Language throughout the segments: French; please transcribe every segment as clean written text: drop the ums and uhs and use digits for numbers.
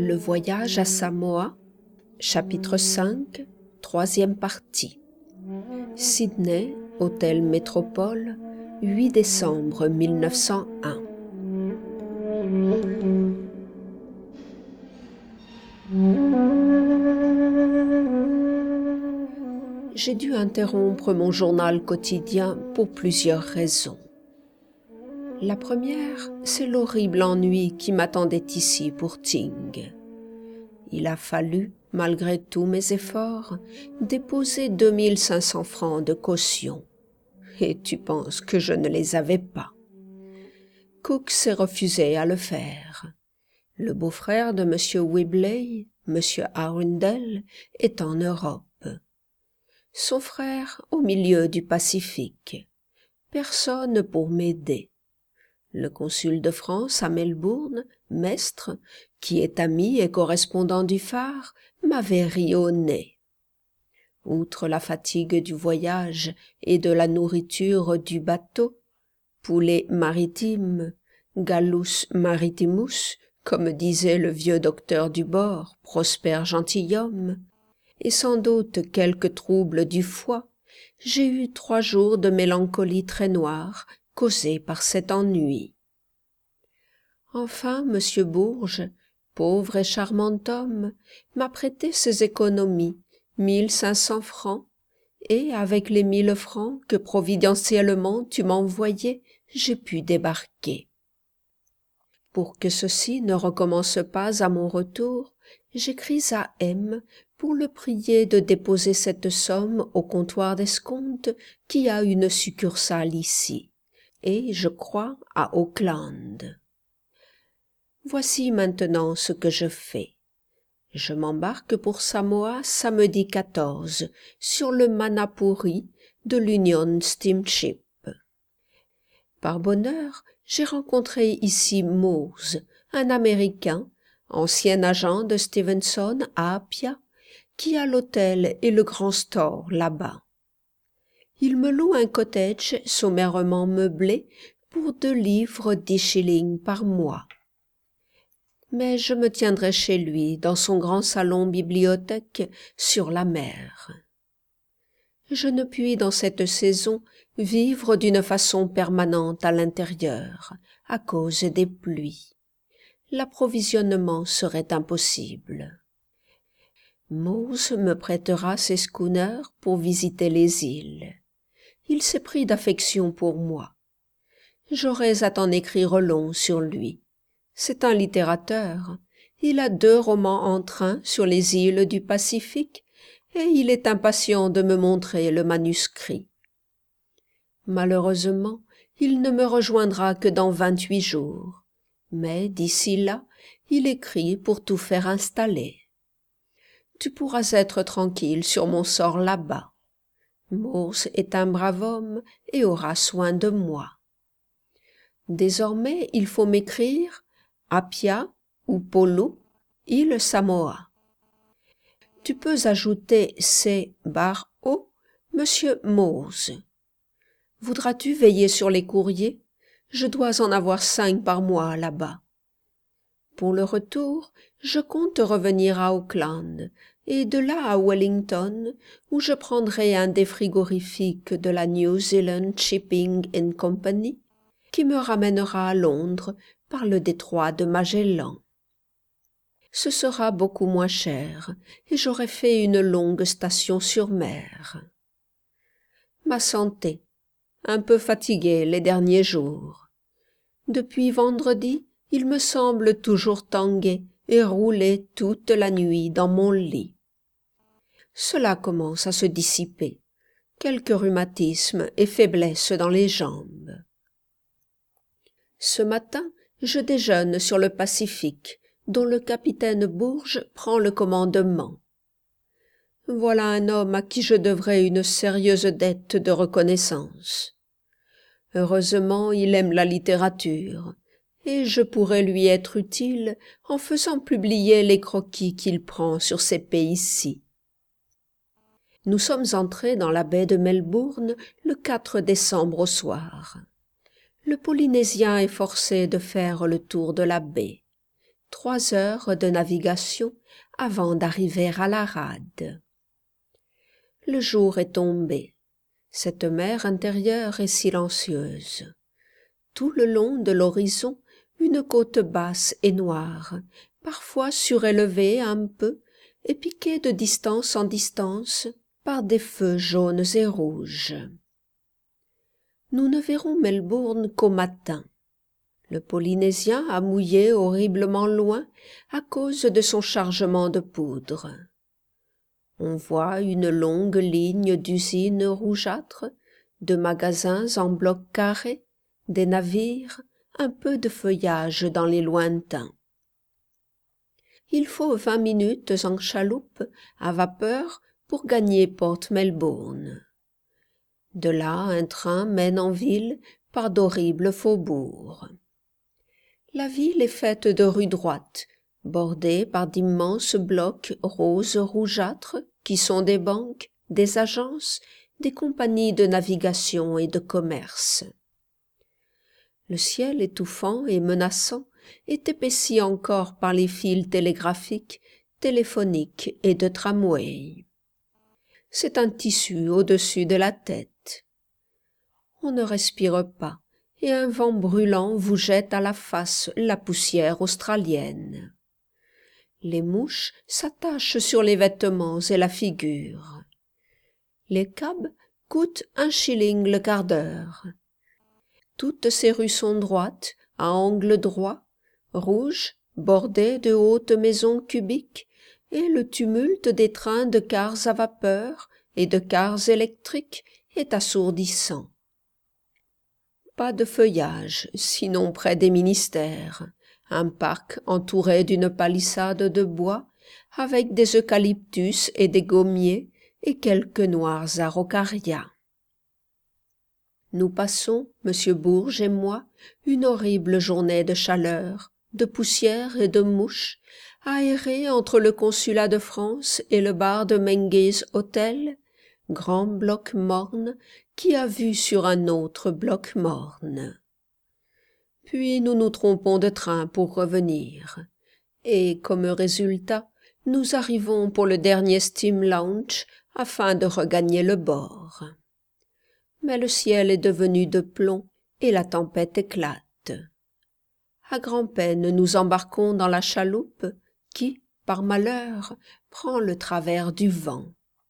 Le voyage à Samoa, chapitre 5, troisième partie. Sydney, Hôtel Métropole, 8 décembre 1901. J'ai dû interrompre mon journal quotidien pour plusieurs raisons. La première, c'est l'horrible ennui qui m'attendait ici pour Ting. Il a fallu, malgré tous mes efforts, déposer 2500 francs de caution. Et tu penses que je ne les avais pas. Cook s'est refusé à le faire. Le beau-frère de M. Whibley, M. Arundel, est en Europe. Son frère au milieu du Pacifique. Personne pour m'aider. Le consul de France à Melbourne, Mestre, qui est ami et correspondant du Phare, m'avait ri au nez. Outre la fatigue du voyage et de la nourriture du bateau, poulet maritime, gallus maritimus, comme disait le vieux docteur du bord, Prosper Gentilhomme, et sans doute quelques troubles du foie, j'ai eu 3 jours de mélancolie très noire, causée par cet ennui. Enfin, M. Bourges, pauvre et charmant homme, m'a prêté ses économies, 1500 francs, et avec les 1000 francs que providentiellement tu m'envoyais, j'ai pu débarquer. Pour que ceci ne recommence pas à mon retour, j'écris à M pour le prier de déposer cette somme au comptoir d'escompte qui a une succursale ici, et, je crois, à Auckland. Voici maintenant ce que je fais. Je m'embarque pour Samoa samedi 14 sur le Manapuri de l'Union Steamship. Par bonheur, j'ai rencontré ici Mose, un Américain, ancien agent de Stevenson à Apia, qui a l'hôtel et le grand store là-bas. Il me loue un cottage sommairement meublé pour 2 livres 10 shillings par mois. Mais je me tiendrai chez lui dans son grand salon-bibliothèque sur la mer. Je ne puis dans cette saison vivre d'une façon permanente à l'intérieur, à cause des pluies. L'approvisionnement serait impossible. Mose me prêtera ses schooners pour visiter les îles. Il s'est pris d'affection pour moi. J'aurais à t'en écrire long sur lui. C'est un littérateur. Il a 2 romans en train sur les îles du Pacifique et il est impatient de me montrer le manuscrit. Malheureusement, il ne me rejoindra que dans 28 jours. Mais d'ici là, il écrit pour tout faire installer. Tu pourras être tranquille sur mon sort là-bas. Morse est un brave homme et aura soin de moi. Désormais, il faut m'écrire Apia ou Polu, île Samoa. Tu peux ajouter C.O. Monsieur Mose. Voudras-tu veiller sur les courriers? Je dois en avoir 5 par mois là-bas. Pour le retour, je compte revenir à Auckland et de là à Wellington, où je prendrai un des frigorifiques de la New Zealand Shipping and Company, qui me ramènera à Londres par le détroit de Magellan. Ce sera beaucoup moins cher, et j'aurai fait une longue station sur mer. Ma santé, un peu fatiguée les derniers jours. Depuis vendredi, il me semble toujours tanguer et rouler toute la nuit dans mon lit. Cela commence à se dissiper, quelques rhumatismes et faiblesse dans les jambes. Ce matin, je déjeune sur le Pacifique, dont le capitaine Bourges prend le commandement. Voilà un homme à qui je devrais une sérieuse dette de reconnaissance. Heureusement, il aime la littérature, et je pourrais lui être utile en faisant publier les croquis qu'il prend sur ces pays-ci. Nous sommes entrés dans la baie de Melbourne le 4 décembre au soir. Le Polynésien est forcé de faire le tour de la baie. 3 heures de navigation avant d'arriver à la rade. Le jour est tombé. Cette mer intérieure est silencieuse. Tout le long de l'horizon, une côte basse et noire, parfois surélevée un peu et piquée de distance en distance par des feux jaunes et rouges. Nous ne verrons Melbourne qu'au matin. Le Polynésien a mouillé horriblement loin à cause de son chargement de poudre. On voit une longue ligne d'usines rougeâtres, de magasins en blocs carrés, des navires, un peu de feuillage dans les lointains. Il faut 20 minutes en chaloupe à vapeur pour gagner Port Melbourne. De là, un train mène en ville par d'horribles faubourgs. La ville est faite de rues droites, bordées par d'immenses blocs roses rougeâtres qui sont des banques, des agences, des compagnies de navigation et de commerce. Le ciel étouffant et menaçant est épaissi encore par les fils télégraphiques, téléphoniques et de tramway. C'est un tissu au-dessus de la tête. On ne respire pas, et un vent brûlant vous jette à la face la poussière australienne. Les mouches s'attachent sur les vêtements et la figure. Les cabs coûtent 1 shilling le quart d'heure. Toutes ces rues sont droites, à angle droit, rouges, bordées de hautes maisons cubiques, et le tumulte des trains de cars à vapeur et de cars électriques est assourdissant. Pas de feuillage, sinon près des ministères, un parc entouré d'une palissade de bois, avec des eucalyptus et des gommiers, et quelques noirs araucarias. Nous passons, M. Bourges et moi, une horrible journée de chaleur, de poussière et de mouches, à errer entre le consulat de France et le bar de Menzies Hôtel, grand bloc morne qui a vue sur un autre bloc morne. Puis nous nous trompons de train pour revenir, et comme résultat, nous arrivons pour le dernier steam launch afin de regagner le bord. Mais le ciel est devenu de plomb et la tempête éclate. À grand-peine nous embarquons dans la chaloupe qui, par malheur, prend le travers du vent.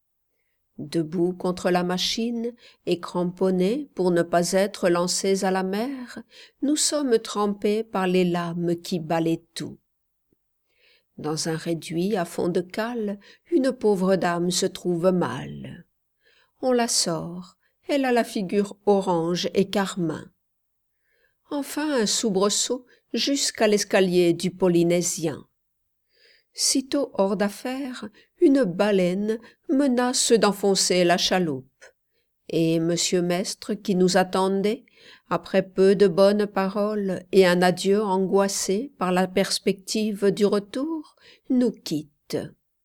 Debout contre la machine et cramponnés pour ne pas être lancés à la mer, nous sommes trempés par les lames qui balaient tout. Dans un réduit à fond de cale, une pauvre dame se trouve mal. On la sort, elle a la figure orange et carmin. Enfin un soubresaut jusqu'à l'escalier du Polynésien. Sitôt hors d'affaire, une baleine menace d'enfoncer la chaloupe, et Monsieur Mestre, qui nous attendait, après peu de bonnes paroles et un adieu angoissé par la perspective du retour, nous quitte.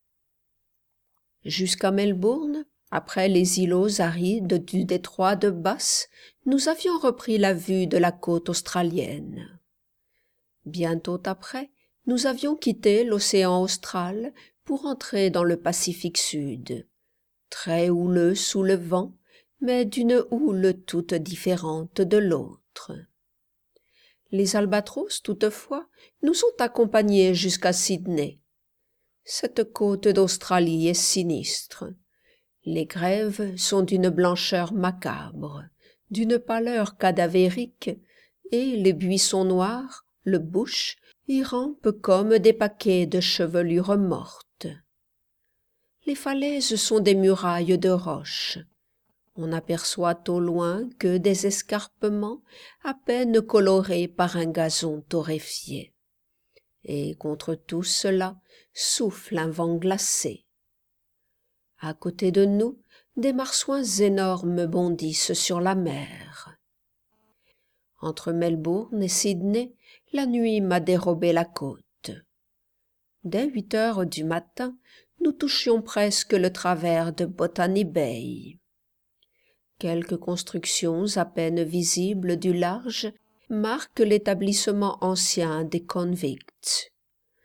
Jusqu'à Melbourne, après les îlots arides du détroit de Bass, nous avions repris la vue de la côte australienne. Bientôt après, nous avions quitté l'océan austral pour entrer dans le Pacifique Sud, très houleux sous le vent, mais d'une houle toute différente de l'autre. Les albatros, toutefois, nous ont accompagnés jusqu'à Sydney. Cette côte d'Australie est sinistre. Les grèves sont d'une blancheur macabre, d'une pâleur cadavérique, et les buissons noirs, le bush, y rampent comme des paquets de chevelures mortes. Les falaises sont des murailles de roches. On n'aperçoit au loin que des escarpements à peine colorés par un gazon torréfié. Et contre tout cela souffle un vent glacé. À côté de nous, des marsouins énormes bondissent sur la mer. Entre Melbourne et Sydney, la nuit m'a dérobé la côte. Dès 8 heures du matin, nous touchions presque le travers de Botany Bay. Quelques constructions à peine visibles du large marquent l'établissement ancien des convicts.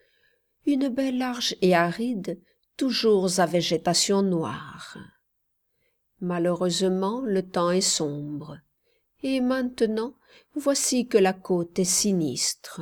une baie large et aride, toujours à végétation noire. Malheureusement, le temps est sombre, et maintenant, voici que la côte est sinistre.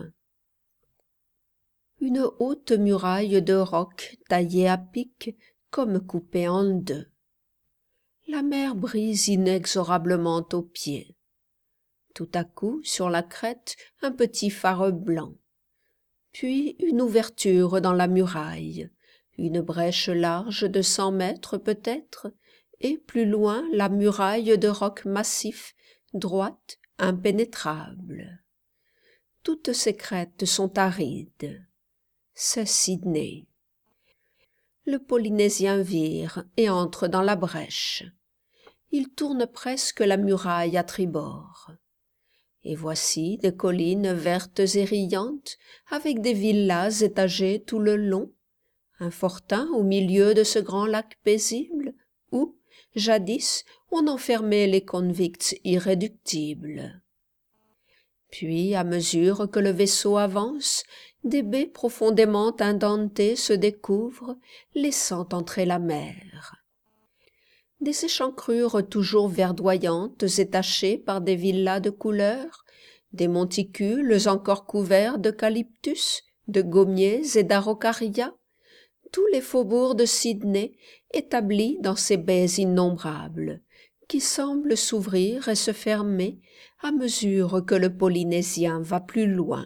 Une haute muraille de roc taillée à pic, comme coupée en deux. La mer brise inexorablement aux pieds. Tout à coup, sur la crête, un petit phare blanc. Puis une ouverture dans la muraille, une brèche large de 100 mètres peut-être, et plus loin la muraille de roc massif, droite, impénétrable. Toutes ces crêtes sont arides. C'est Sydney. Le Polynésien vire et entre dans la brèche. Il tourne presque la muraille à tribord. Et voici des collines vertes et riantes, avec des villas étagées tout le long, un fortin au milieu de ce grand lac paisible, où, jadis, on enfermait les convicts irréductibles. Puis, à mesure que le vaisseau avance, des baies profondément indentées se découvrent, laissant entrer la mer. Des échancrures toujours verdoyantes et tachées par des villas de couleur, des monticules encore couverts d'eucalyptus, de gommiers et d'araucarias, tous les faubourgs de Sydney établis dans ces baies innombrables, qui semblent s'ouvrir et se fermer à mesure que le Polynésien va plus loin.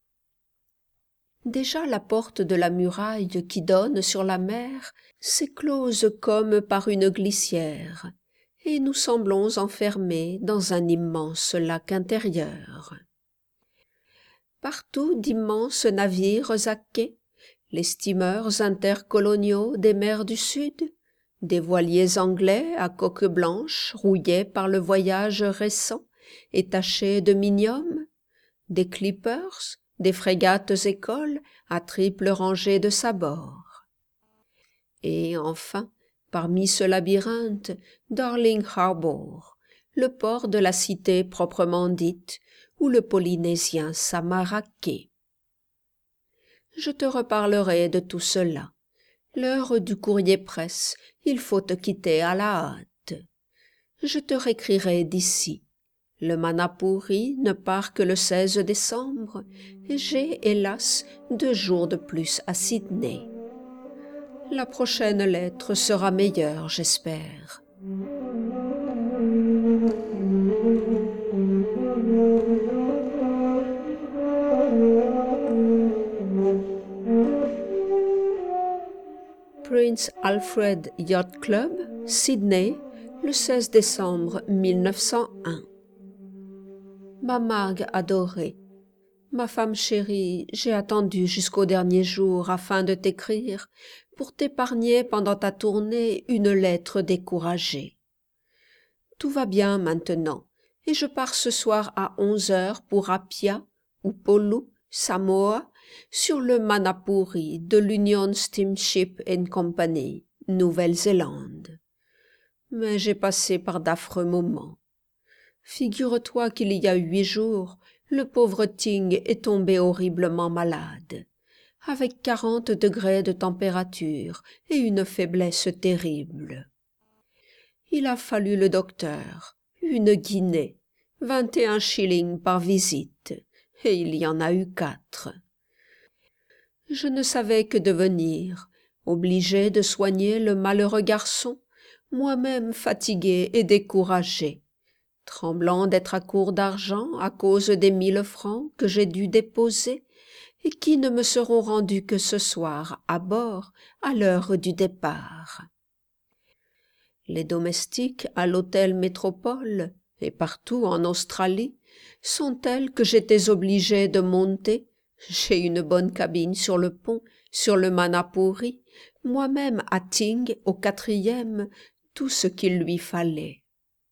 Déjà la porte de la muraille qui donne sur la mer s'éclose comme par une glissière, et nous semblons enfermés dans un immense lac intérieur. Partout d'immenses navires à quai, les steamers intercoloniaux des mers du Sud, des voiliers anglais à coque blanche rouillés par le voyage récent et tachés de minium, des clippers, des frégates écoles à triple rangée de sabords. Et enfin, parmi ce labyrinthe, Darling Harbour, le port de la cité proprement dite, où le Polynésien s'amaraquait. Je te reparlerai de tout cela. L'heure du courrier presse, il faut te quitter à la hâte. Je te réécrirai d'ici. Le Manapuri ne part que le 16 décembre, et j'ai, hélas, 2 jours de plus à Sydney. La prochaine lettre sera meilleure, j'espère. Prince Alfred Yacht Club, Sydney, le 16 décembre 1901. Ma Margue adorée, ma femme chérie, j'ai attendu jusqu'au dernier jour afin de t'écrire pour t'épargner pendant ta tournée une lettre découragée. Tout va bien maintenant, et je pars ce soir à 11h pour Apia, Upolu, Samoa, sur le Manapuri de l'Union Steamship Company, Nouvelle-Zélande. Mais j'ai passé par d'affreux moments. Figure-toi qu'il y a 8 jours, le pauvre Ting est tombé horriblement malade, avec 40 degrés de température et une faiblesse terrible. Il a fallu le docteur, 1 guinée, 21 shillings par visite, et il y en a eu 4. Je ne savais que devenir, obligé de soigner le malheureux garçon, moi-même fatigué et découragé, tremblant d'être à court d'argent à cause des 1000 francs que j'ai dû déposer et qui ne me seront rendus que ce soir à bord à l'heure du départ. Les domestiques à l'hôtel Métropole et partout en Australie sont tels que j'étais obligé de monter, j'ai une bonne cabine sur le pont, sur le Manapuri, moi-même à Ting au 4e, tout ce qu'il lui fallait.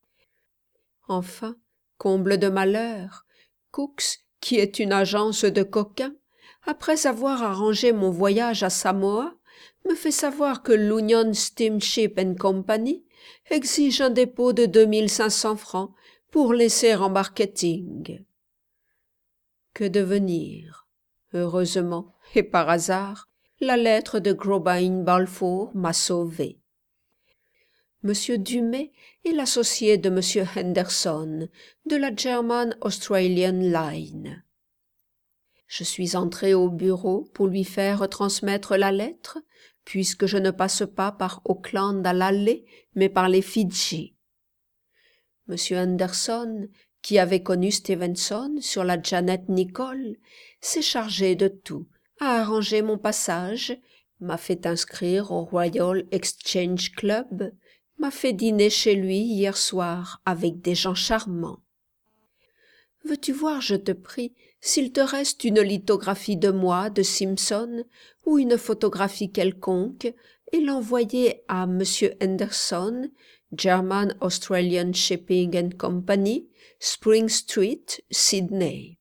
Enfin, comble de malheur, Cooks, qui est une agence de coquins, après avoir arrangé mon voyage à Samoa, me fait savoir que l'Union Steamship Company exige un dépôt de 2500 francs pour laisser embarquer Ting. Que devenir? Heureusement, et par hasard, La lettre de Groban Balfour m'a sauvé. Monsieur Dumay est l'associé de Monsieur Henderson, de la German Australian Line. Je suis entré au bureau pour lui faire transmettre la lettre, puisque je ne passe pas par Auckland à l'aller, mais par les Fidji. Monsieur Henderson, qui avait connu Stevenson sur la Janet Nicole, s'est chargé de tout, a arrangé mon passage, m'a fait inscrire au Royal Exchange Club, m'a fait dîner chez lui hier soir avec des gens charmants. Veux-tu voir, je te prie, s'il te reste une lithographie de moi, de Simpson, ou une photographie quelconque, et l'envoyer à Monsieur Henderson, German Australian Shipping and Company, Spring Street, Sydney.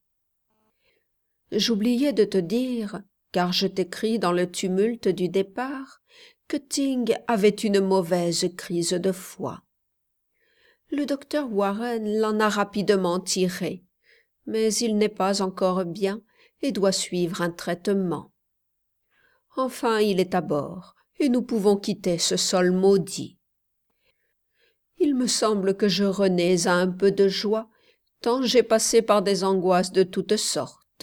J'oubliais de te dire, car je t'écris dans le tumulte du départ, que Ting avait une mauvaise crise de foie. Le docteur Warren l'en a rapidement tiré, mais il n'est pas encore bien et doit suivre un traitement. Enfin, il est à bord, et nous pouvons quitter ce sol maudit. Il me semble que je renais à un peu de joie, tant j'ai passé par des angoisses de toutes sortes.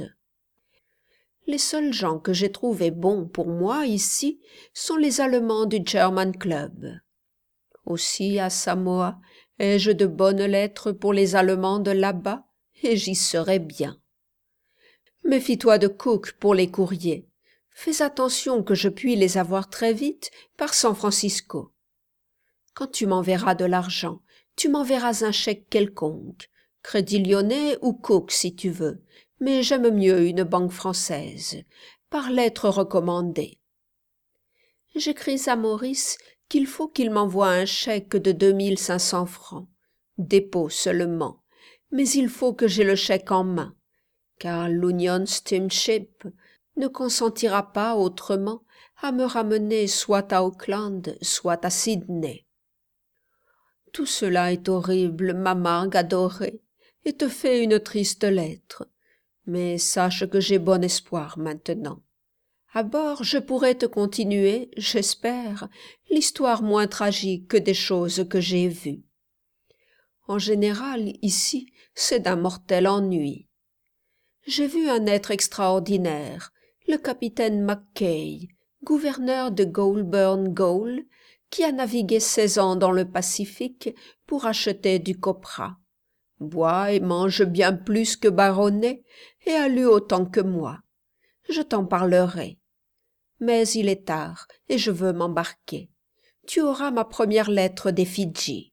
Les seuls gens que j'ai trouvés bons pour moi ici sont les Allemands du German Club. Aussi, à Samoa, ai-je de bonnes lettres pour les Allemands de là-bas, et j'y serai bien. Méfie-toi de Cook pour les courriers. Fais attention que je puis les avoir très vite par San Francisco. Quand tu m'enverras de l'argent, tu m'enverras un chèque quelconque, Crédit Lyonnais ou Cook si tu veux, mais j'aime mieux une banque française, par lettre recommandée. J'écris à Maurice qu'il faut qu'il m'envoie un chèque de 2500 francs, dépôt seulement, mais il faut que j'aie le chèque en main, car l'Union Steamship ne consentira pas autrement à me ramener soit à Auckland, soit à Sydney. Tout cela est horrible, ma Margue adorée, et te fait une triste lettre, mais sache que j'ai bon espoir maintenant. À bord, je pourrai te continuer, j'espère, l'histoire moins tragique que des choses que j'ai vues. En général, ici, c'est d'un mortel ennui. J'ai vu un être extraordinaire, le capitaine Mackay, gouverneur de Goulburn Gaol, qui a navigué 16 ans dans le Pacifique pour acheter du copra, boit et mange bien plus que Baronnet et a lu autant que moi. Je t'en parlerai. Mais il est tard et je veux m'embarquer. Tu auras ma première lettre des Fidji.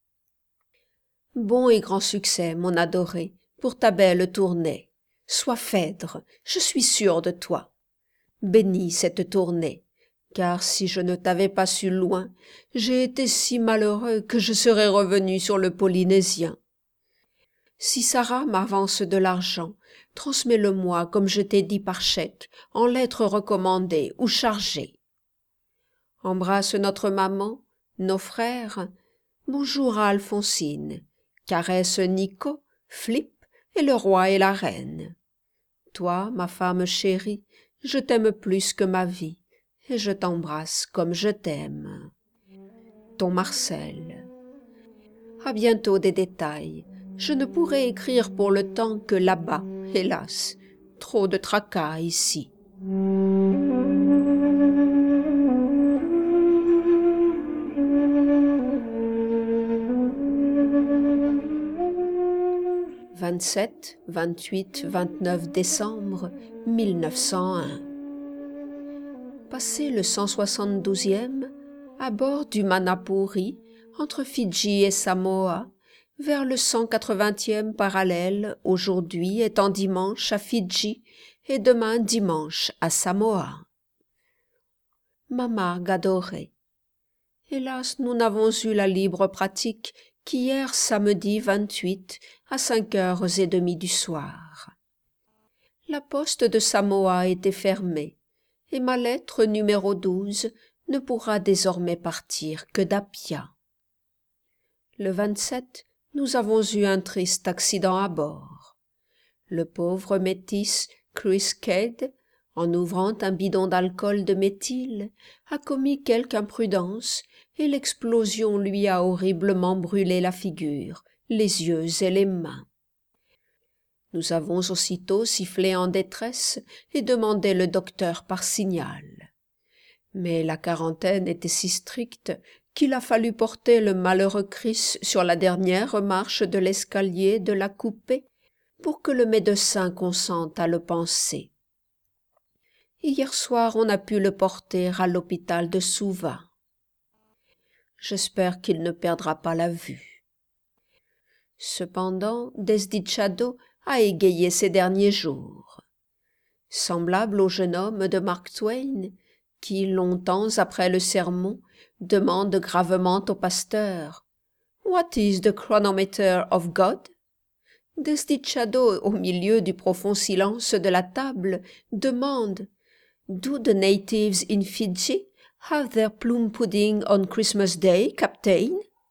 Bon et grand succès, mon adoré, pour ta belle tournée. Sois Phèdre, je suis sûre de toi. Bénis cette tournée, car si je ne t'avais pas su loin, j'ai été si malheureux que je serais revenu sur le Polynésien. Si Sarah m'avance de l'argent, transmets-le-moi comme je t'ai dit par chèque, en lettres recommandées ou chargées. Embrasse notre maman, nos frères. Bonjour à Alphonsine. Caresse Nico, Flip et le roi et la reine. Toi, ma femme chérie, je t'aime plus que ma vie, et je t'embrasse comme je t'aime. Ton Marcel. À bientôt des détails. Je ne pourrai écrire pour le temps que là-bas, hélas. Trop de tracas ici. « 27, 28, 29 décembre 1901. Passé le 172e, à bord du Manapuri, entre Fidji et Samoa, vers le 180e parallèle, aujourd'hui étant dimanche à Fidji et demain dimanche à Samoa. Ma Margue adorée. Hélas, nous n'avons eu la libre pratique qu'hier samedi 28 à 5h30 du soir. La poste de Samoa était fermée, et ma lettre numéro 12 ne pourra désormais partir que d'Apia. Le 27, nous avons eu un triste accident à bord. Le pauvre métis Chris Cade, en ouvrant un bidon d'alcool de méthyle, a commis quelque imprudence, et l'explosion lui a horriblement brûlé la figure, les yeux et les mains. Nous avons aussitôt sifflé en détresse et demandé le docteur par signal. Mais la quarantaine était si stricte qu'il a fallu porter le malheureux Chris sur la dernière marche de l'escalier de la coupée pour que le médecin consente à le panser. Hier soir, on a pu le porter à l'hôpital de Suva. J'espère qu'il ne perdra pas la vue. Cependant, Desdichado a égayé ses derniers jours. Semblable au jeune homme de Mark Twain, qui, longtemps après le sermon, demande gravement au pasteur « What is the chronometer of God ?» Desdichado, au milieu du profond silence de la table, demande « Do the natives in Fidji have their plum pudding on Christmas Day, Captain ?»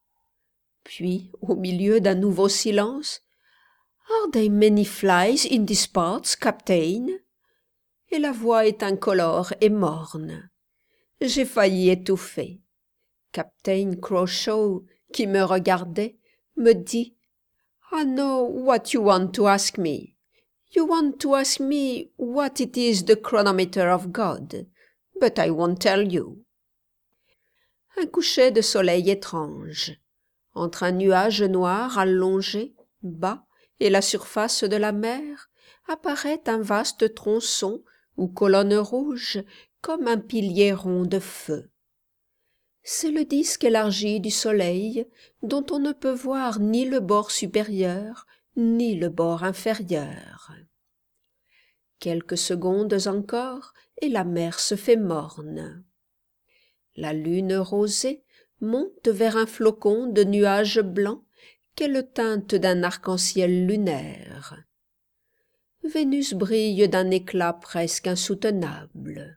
Puis, au milieu d'un nouveau silence, « Are there many flies in these parts, Captain ?» Et la voix est incolore et morne. J'ai failli étouffer. Captain Crawshaw, qui me regardait, me dit « I know what you want to ask me. You want to ask me what it is the chronometer of God, but I won't tell you. » Un coucher de soleil étrange. Entre un nuage noir allongé, bas, et la surface de la mer, apparaît un vaste tronçon ou colonne rouge comme un pilier rond de feu. C'est le disque élargi du soleil dont on ne peut voir ni le bord supérieur ni le bord inférieur. Quelques secondes encore et la mer se fait morne. La lune rosée monte vers un flocon de nuages blancs qu'elle teinte d'un arc-en-ciel lunaire. Vénus brille d'un éclat presque insoutenable.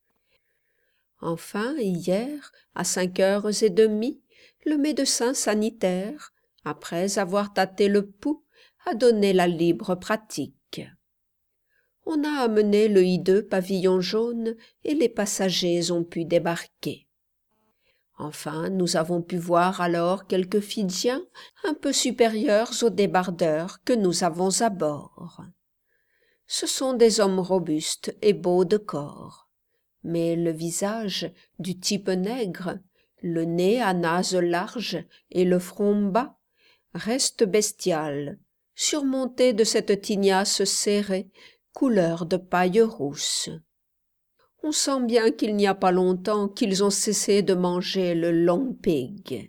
Enfin, hier, à 5h30, le médecin sanitaire, après avoir tâté le pouls, a donné la libre pratique. On a amené le hideux pavillon jaune et les passagers ont pu débarquer. Enfin, nous avons pu voir alors quelques Fidjiens un peu supérieurs aux débardeurs que nous avons à bord. Ce sont des hommes robustes et beaux de corps, mais le visage du type nègre, le nez à nase large et le front bas, reste bestial, surmonté de cette tignasse serrée, couleur de paille rousse. On sent bien qu'il n'y a pas longtemps qu'ils ont cessé de manger le long pig.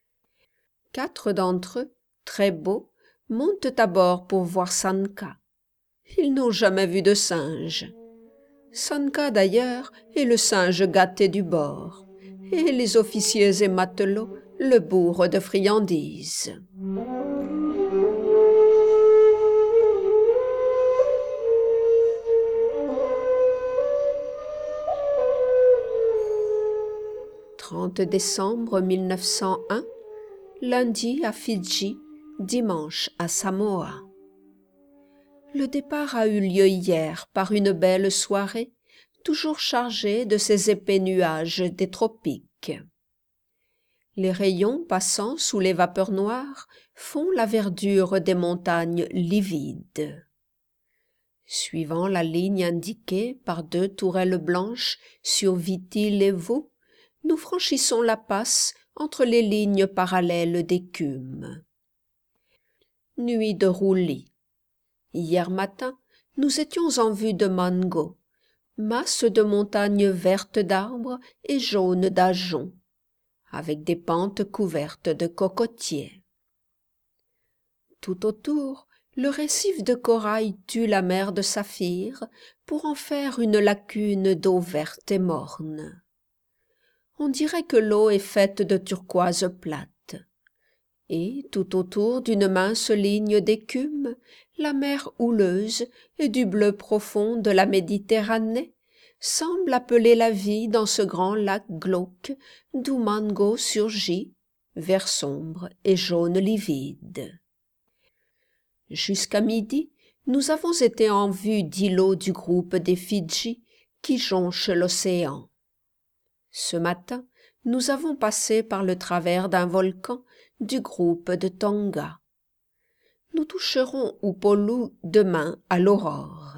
4 d'entre eux, très beaux, montent à bord pour voir Sanka. Ils n'ont jamais vu de singe. Sanka, d'ailleurs, est le singe gâté du bord, et les officiers et matelots le bourrent de friandises. « 30 décembre 1901, lundi à Fidji, dimanche à Samoa. Le départ a eu lieu hier par une belle soirée, toujours chargée de ces épais nuages des tropiques. Les rayons passant sous les vapeurs noires font la verdure des montagnes livides. Suivant la ligne indiquée par 2 tourelles blanches sur Viti-Levu, nous franchissons la passe entre les lignes parallèles d'écume. Nuit de roulis. Hier matin, nous étions en vue de Mango, masse de montagnes vertes d'arbres et jaunes d'ajoncs, avec des pentes couvertes de cocotiers. Tout autour, le récif de corail tue la mer de saphir pour en faire une lacune d'eau verte et morne. On dirait que l'eau est faite de turquoise plate. Et, tout autour d'une mince ligne d'écume, la mer houleuse et du bleu profond de la Méditerranée semble appeler la vie dans ce grand lac glauque d'où Mango surgit, vert sombre et jaune livide. Jusqu'à midi, nous avons été en vue d'îlots du groupe des Fidji qui jonchent l'océan. Ce matin, nous avons passé par le travers d'un volcan du groupe de Tonga. Nous toucherons Upolu demain à l'aurore.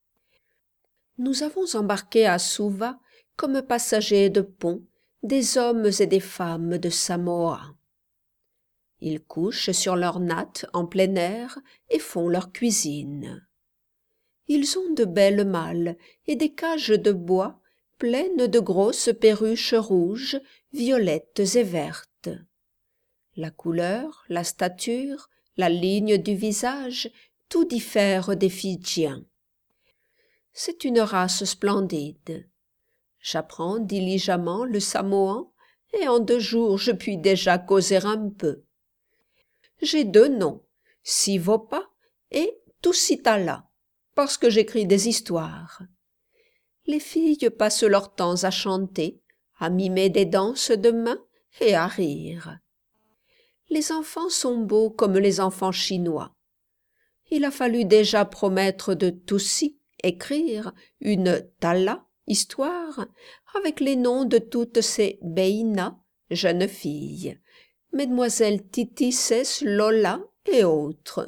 Nous avons embarqué à Suva comme passagers de pont des hommes et des femmes de Samoa. Ils couchent sur leurs nattes en plein air et font leur cuisine. Ils ont de belles malles et des cages de bois pleines de grosses perruches rouges, violettes et vertes. La couleur, la stature, la ligne du visage, tout diffère des Fidjiens. C'est une race splendide. J'apprends diligemment le samoan et en 2 jours je puis déjà causer un peu. J'ai 2 noms, Sivopa et Tusitala, parce que j'écris des histoires. Les filles passent leur temps à chanter, à mimer des danses de mains et à rire. Les enfants sont beaux comme les enfants chinois. Il a fallu déjà promettre de Tussi écrire une Tala, histoire, avec les noms de toutes ces Beina, jeunes filles, mesdemoiselles Titices, Lola et autres.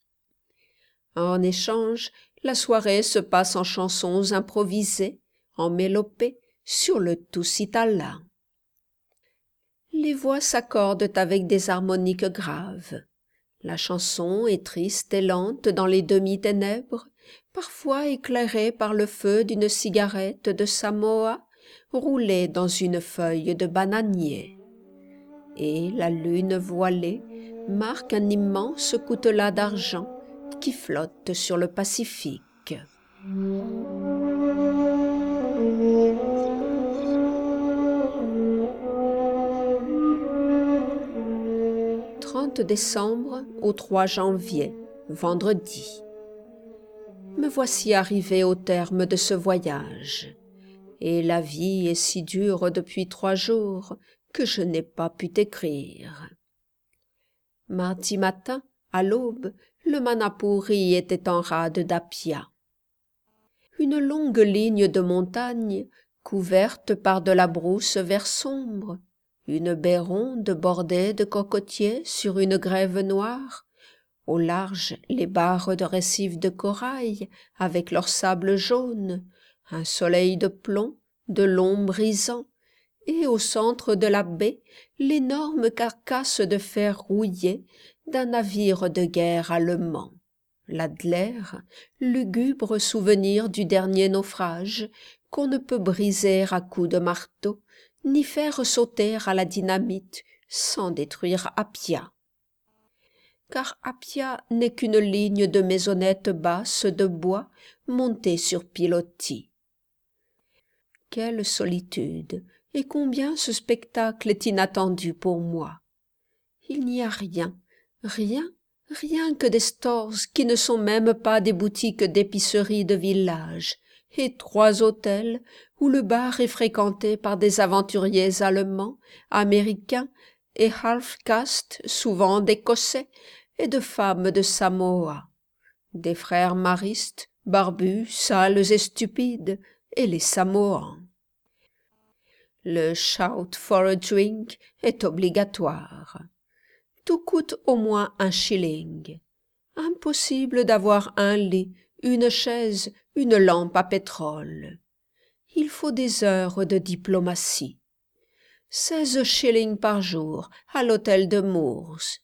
En échange, la soirée se passe en chansons improvisées, en mélopées, sur le Tusitala. Les voix s'accordent avec des harmoniques graves. La chanson est triste et lente dans les demi-ténèbres, parfois éclairée par le feu d'une cigarette de Samoa roulée dans une feuille de bananier. Et la lune voilée marque un immense coutelas d'argent qui flotte sur le Pacifique. 30 décembre au 3 janvier, vendredi. Me voici arrivé au terme de ce voyage, et la vie est si dure depuis 3 jours que je n'ai pas pu t'écrire. Mardi matin, à l'aube, le Manapuri était en rade d'Apia. Une longue ligne de montagnes, couverte par de la brousse vert sombre, une baie ronde bordée de cocotiers sur une grève noire, au large les barres de récifs de corail avec leur sable jaune, un soleil de plomb, de long brisant, et au centre de la baie l'énorme carcasse de fer rouillé d'un navire de guerre allemand. L'Adler, lugubre souvenir du dernier naufrage qu'on ne peut briser à coups de marteau, ni faire sauter à la dynamite sans détruire Apia. Car Apia n'est qu'une ligne de maisonnettes basses de bois montées sur pilotis. Quelle solitude, et combien ce spectacle est inattendu pour moi. Il n'y a rien que des stores qui ne sont même pas des boutiques d'épicerie de village, et 3 hôtels où le bar est fréquenté par des aventuriers allemands, américains et half-caste, souvent d'Écossais, et de femmes de Samoa, des frères maristes, barbus, sales et stupides, et les Samoans. Le shout for a drink est obligatoire. Tout coûte au moins 1 shilling. Impossible d'avoir un lit, une chaise, une lampe à pétrole. Il faut des heures de diplomatie. 16 shillings par jour à l'hôtel de Moores.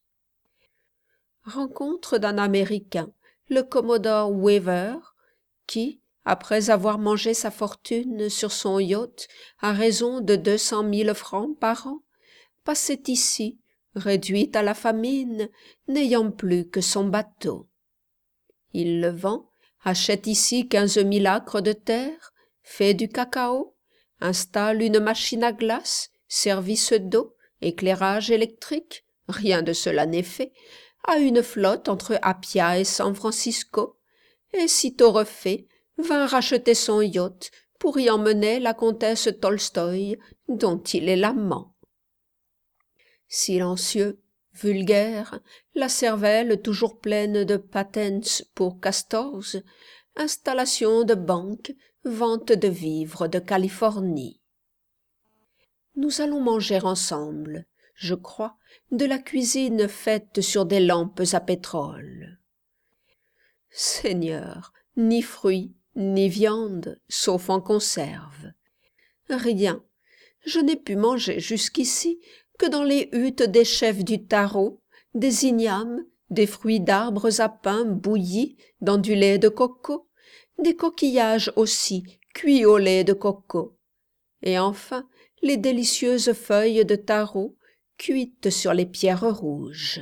Rencontre d'un Américain, le Commodore Weaver, qui, après avoir mangé sa fortune sur son yacht à raison de 200 000 francs par an, passait ici, réduit à la famine, n'ayant plus que son bateau. Il le vend, achète ici 15 000 acres de terre, fait du cacao, installe une machine à glace, service d'eau, éclairage électrique, rien de cela n'est fait, a une flotte entre Apia et San Francisco, et sitôt refait, vint racheter son yacht pour y emmener la comtesse Tolstoï, dont il est l'amant. Silencieux, vulgaire, la cervelle toujours pleine de patents pour castors, installation de banque, vente de vivres de Californie. Nous allons manger ensemble, je crois, de la cuisine faite sur des lampes à pétrole. Seigneur, ni fruits, ni viande, sauf en conserve. Rien. Je n'ai pu manger jusqu'ici que dans les huttes des chefs du Taro, des ignames, des fruits d'arbres à pain bouillis dans du lait de coco, des coquillages aussi cuits au lait de coco, et enfin les délicieuses feuilles de taro cuites sur les pierres rouges.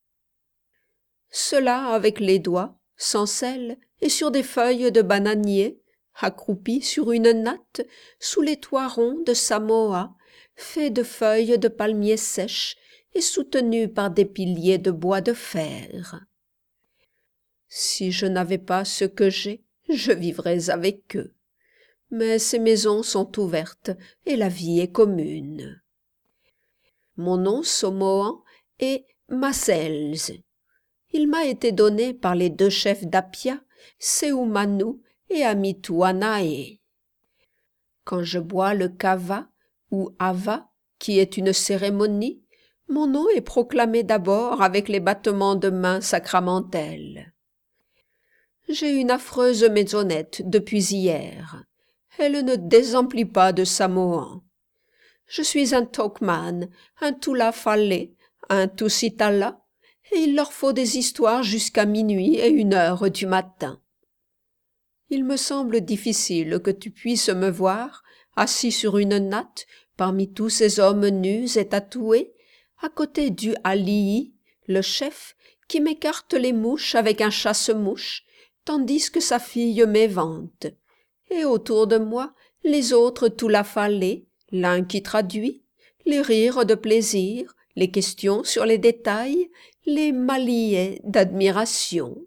Cela avec les doigts, sans sel, et sur des feuilles de bananier, accroupis sur une natte, sous les toits ronds de Samoa, faits de feuilles de palmier sèches et soutenus par des piliers de bois de fer. Si je n'avais pas ce que j'ai, je vivrais avec eux. Mais ces maisons sont ouvertes et la vie est commune. Mon nom samoan est Masels. Il m'a été donné par les deux chefs d'Apia, Seumanu et Amituanae. Quand je bois le kava ou ava, qui est une cérémonie, mon nom est proclamé d'abord avec les battements de mains sacramentels. J'ai une affreuse maisonnette depuis hier. Elle ne désemplit pas de Samoan. Je suis un Tokman, un Tulafale, un Tusitala, et il leur faut des histoires jusqu'à minuit et 1 heure du matin. Il me semble difficile que tu puisses me voir, assis sur une natte, parmi tous ces hommes nus et tatoués, à côté du Alii, le chef, qui m'écarte les mouches avec un chasse-mouches, tandis que sa fille m'évente, et autour de moi les autres Tulafalés, l'un qui traduit, les rires de plaisir, les questions sur les détails, les maliers d'admiration.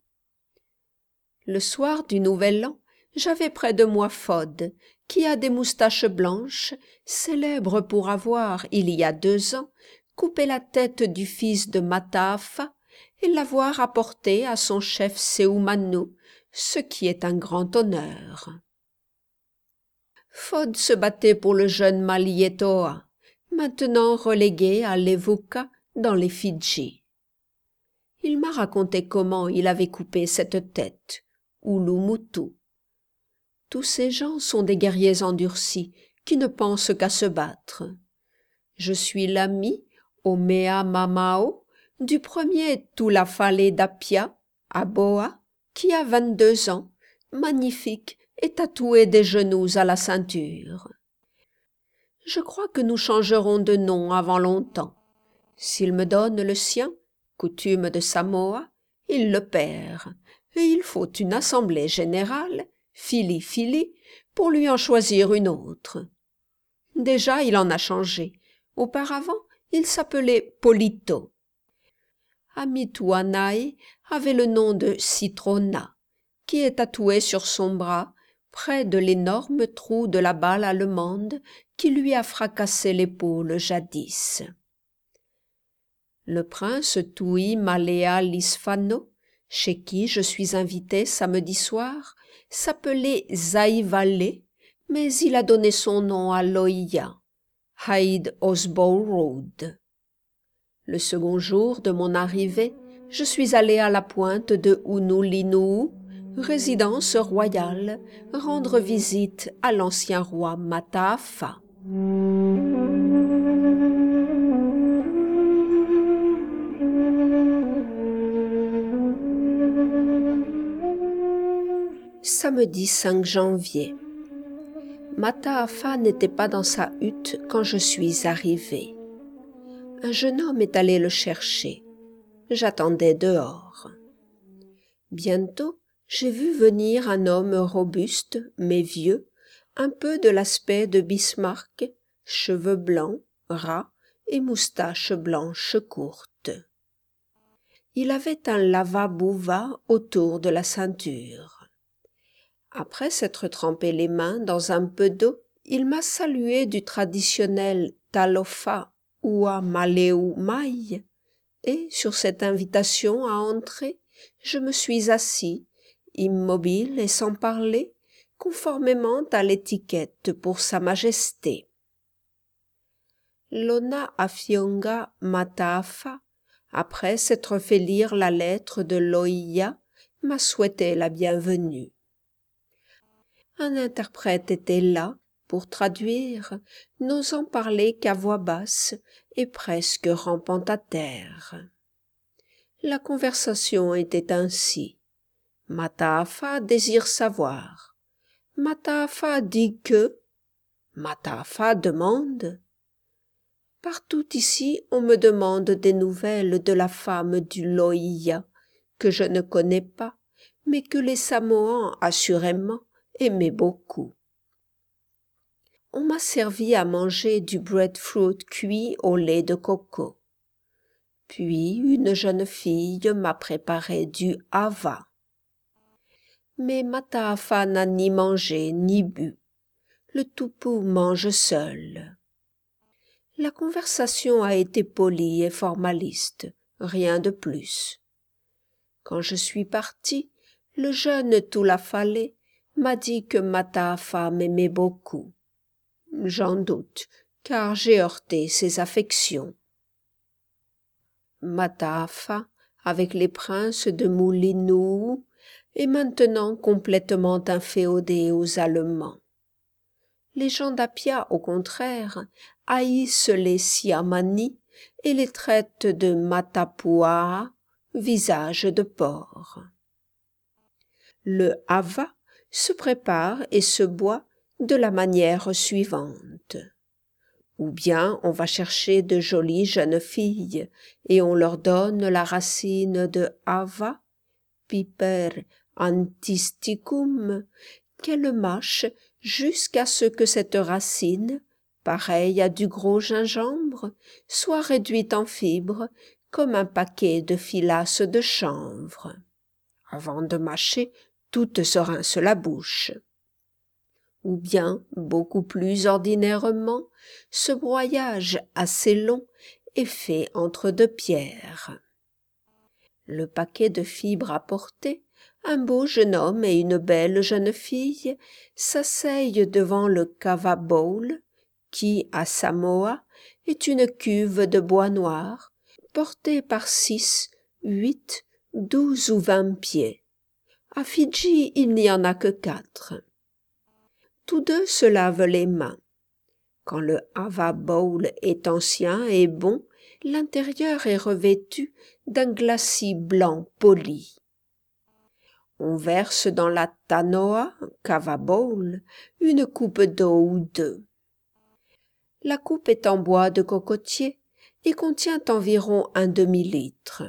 Le soir du Nouvel An, j'avais près de moi Fod, qui a des moustaches blanches, célèbre pour avoir, il y a 2 ans, coupé la tête du fils de Mataafa et l'avoir apporté à son chef Seumanu, ce qui est un grand honneur. Fod se battait pour le jeune Malietoa, maintenant relégué à Levuka dans les Fidji. Il m'a raconté comment il avait coupé cette tête, Ulumutu. Tous ces gens sont des guerriers endurcis qui ne pensent qu'à se battre. Je suis l'ami, Omea Mamao, du premier Tulafale d'Apia, Aboa, qui a 22 ans, magnifique et tatoué des genoux à la ceinture. Je crois que nous changerons de nom avant longtemps. S'il me donne le sien, coutume de Samoa, il le perd, et il faut une assemblée générale, fili-fili, pour lui en choisir une autre. Déjà il en a changé. Auparavant, il s'appelait Polito. Amituanae avait le nom de Citrona, qui est tatoué sur son bras, près de l'énorme trou de la balle allemande qui lui a fracassé l'épaule jadis. Le prince Tui Malea Lisfano, chez qui je suis invité samedi soir, s'appelait Zaivale, mais il a donné son nom à Loia, Hyde Osbow Road. Le second jour de mon arrivée, je suis allé à la pointe de Honolulu, résidence royale, rendre visite à l'ancien roi Mataafa. Samedi 5 janvier. Mataafa n'était pas dans sa hutte quand je suis arrivée. Un jeune homme est allé le chercher. J'attendais dehors. Bientôt, j'ai vu venir un homme robuste, mais vieux, un peu de l'aspect de Bismarck, cheveux blancs, ras et moustaches blanches courtes. Il avait un lava-bouva autour de la ceinture. Après s'être trempé les mains dans un peu d'eau, il m'a salué du traditionnel talofa ua maleu mai, et sur cette invitation à entrer, je me suis assis, immobile et sans parler, conformément à l'étiquette pour Sa Majesté. Lona Afionga Mataafa, après s'être fait lire la lettre de Loïa, m'a souhaité la bienvenue. Un interprète était là pour traduire, n'osant parler qu'à voix basse et presque rampant à terre. La conversation était ainsi. Mataafa désire savoir. Mataafa dit que. Mataafa demande. Partout ici on me demande des nouvelles de la femme du Loïa, que je ne connais pas, mais que les Samoans assurément aimaient beaucoup. On m'a servi à manger du breadfruit cuit au lait de coco. Puis une jeune fille m'a préparé du hava. Mais Mataafa n'a ni mangé ni bu. Le toupou mange seul. La conversation a été polie et formaliste, rien de plus. Quand je suis parti, le jeune Toulafalé m'a dit que Mataafa m'aimait beaucoup. J'en doute, car j'ai heurté ses affections. Mataafa, avec les princes de Moulinou, est maintenant complètement inféodé aux Allemands. Les gens d'Apia, au contraire, haïssent les Siamani et les traitent de Matapuaa, visage de porc. Le hava se prépare et se boit de la manière suivante. Ou bien on va chercher de jolies jeunes filles et on leur donne la racine de hava, piper antisticum, qu'elles mâchent jusqu'à ce que cette racine, pareille à du gros gingembre, soit réduite en fibres comme un paquet de filasse de chanvre. Avant de mâcher, toutes se rincent la bouche. Ou bien, beaucoup plus ordinairement, ce broyage assez long est fait entre deux pierres. Le paquet de fibres apporté, un beau jeune homme et une belle jeune fille s'asseyent devant le kava bowl, qui, à Samoa, est une cuve de bois noir, portée par 6, 8, 12 ou 20 pieds. À Fidji, il n'y en a que 4. Tous deux se lavent les mains. Quand le hava bowl est ancien et bon, l'intérieur est revêtu d'un glacis blanc poli. On verse dans la tanoa, kava bowl, une coupe d'eau ou deux. La coupe est en bois de cocotier et contient environ un demi-litre.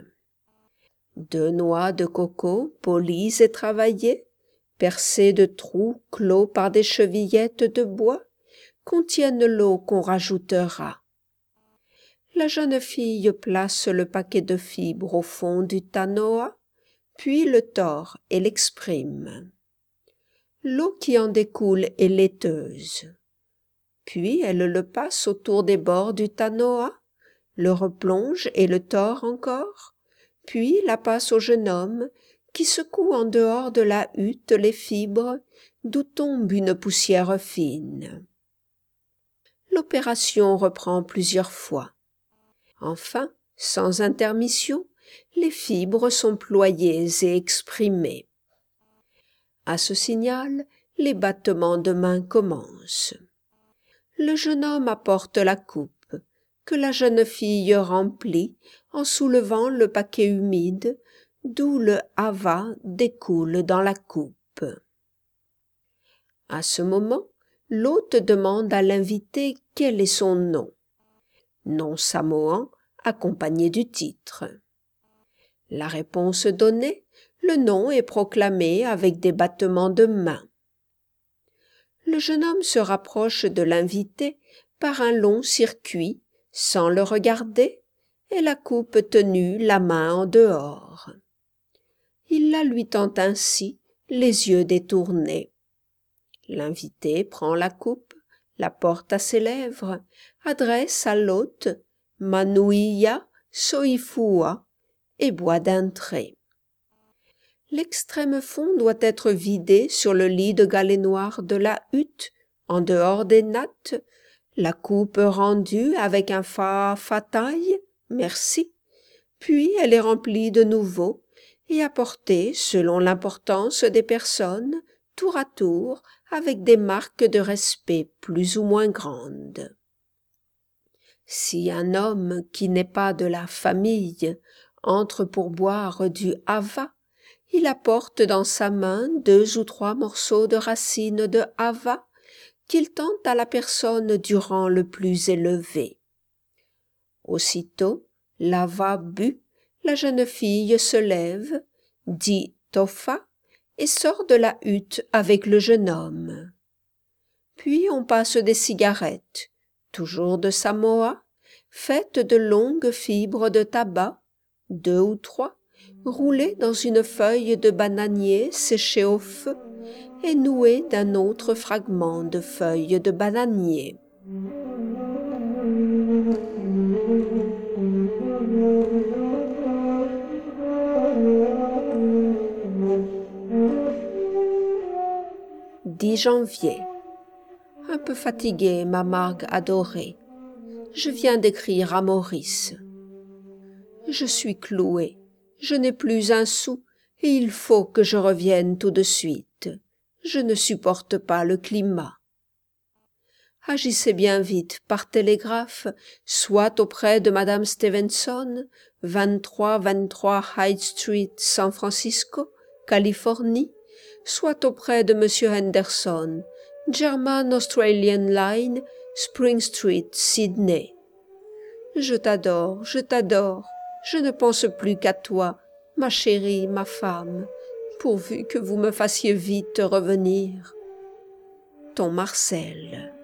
2 noix de coco polies et travaillées, percées de trous clos par des chevillettes de bois, contiennent l'eau qu'on rajoutera. La jeune fille place le paquet de fibres au fond du tanoa, puis le tord et l'exprime. L'eau qui en découle est laiteuse. Puis elle le passe autour des bords du tanoa, le replonge et le tord encore, puis la passe au jeune homme qui secoue en dehors de la hutte les fibres d'où tombe une poussière fine. L'opération reprend plusieurs fois. Enfin, sans intermission, les fibres sont ployées et exprimées. À ce signal, les battements de main commencent. Le jeune homme apporte la coupe, que la jeune fille remplit en soulevant le paquet humide, d'où le hava découle dans la coupe. À ce moment, l'hôte demande à l'invité quel est son nom. Nom samoan accompagné du titre. La réponse donnée, le nom est proclamé avec des battements de main. Le jeune homme se rapproche de l'invité par un long circuit, sans le regarder, et la coupe tenue la main en dehors. Il la lui tend ainsi, les yeux détournés. L'invité prend la coupe, la porte à ses lèvres, adresse à l'hôte « Manuia Soifua et bois d'un trait. L'extrême fond doit être vidé sur le lit de galets noir de la hutte, en dehors des nattes, la coupe rendue avec un fataille, merci, puis elle est remplie de nouveau et apportée, selon l'importance des personnes, tour à tour, avec des marques de respect plus ou moins grandes. Si un homme qui n'est pas de la famille entre pour boire du hava, il apporte dans sa main 2 ou 3 morceaux de racines de hava qu'il tend à la personne du rang le plus élevé. Aussitôt, l'hava bu, la jeune fille se lève, dit tofa et sort de la hutte avec le jeune homme. Puis on passe des cigarettes, toujours de Samoa, faites de longues fibres de tabac, 2 ou 3, roulées dans une feuille de bananier séchée au feu et nouées d'un autre fragment de feuille de bananier. « 10 janvier. Un peu fatiguée, ma Margue adorée. Je viens d'écrire à Maurice. Je suis clouée, je n'ai plus un sou, et il faut que je revienne tout de suite. Je ne supporte pas le climat. Agissez bien vite par télégraphe, soit auprès de Madame Stevenson, 2323 Hyde Street, San Francisco, Californie, soit auprès de Monsieur Henderson, German Australian Line, Spring Street, Sydney. Je t'adore, je ne pense plus qu'à toi, ma chérie, ma femme, pourvu que vous me fassiez vite revenir. Ton Marcel.